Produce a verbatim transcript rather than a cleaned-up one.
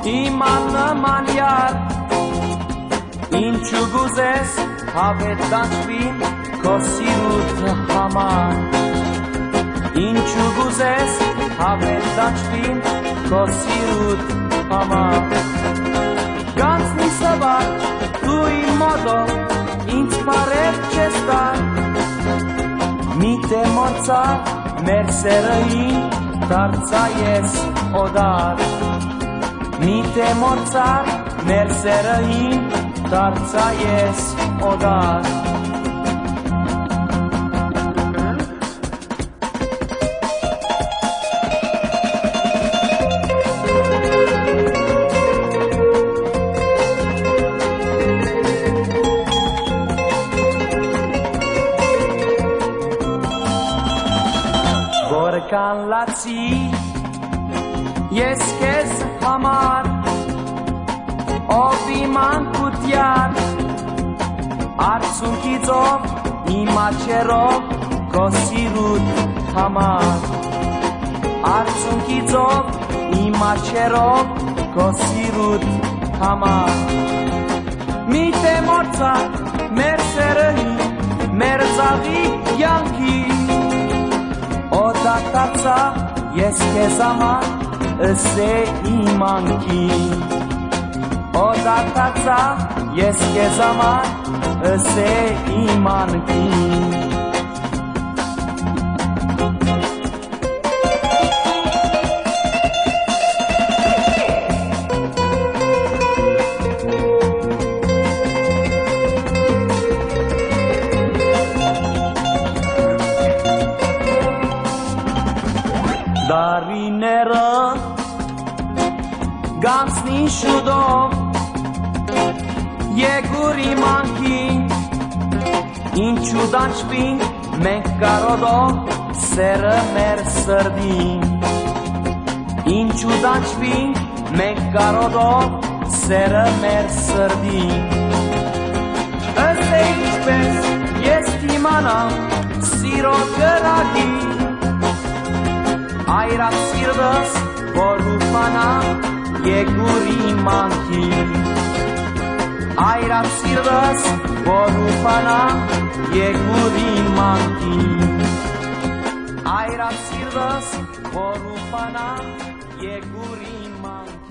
Iman maniar Inchuguzes Havedanchvin Kosirut hamar Inchuguzes Havedanchvin Kosirut hamar Ganz ni sabat Tui modo Inspare ce stai Mite morța Merserăin Tarța ies odar Mite morța Merserăin Tarța ies odar Vorkan laci Jeskes hamar Oviman kutjar Arsun kizov Imacherov Kosirut hamar Arsun kizov Imacherov Kosirut hamar Mite morța Merserăhi Merzavi Yanki Odatața Jeske zaman Îse imanki Odatața Jeske zaman Îse imanki Darinera Gansni shudo Jeguri manki Inchudan shpin Menkarodo Seră mer sărdin Inchudan shpin Menkarodo Seră mer sărdin Ăste ispes Estimana Siro găraghi Aira sirdas Vorufana Jeguri manki Aira sirdas Vorufana Jeguri manki Aira sirdas Vorufana Jeguri manki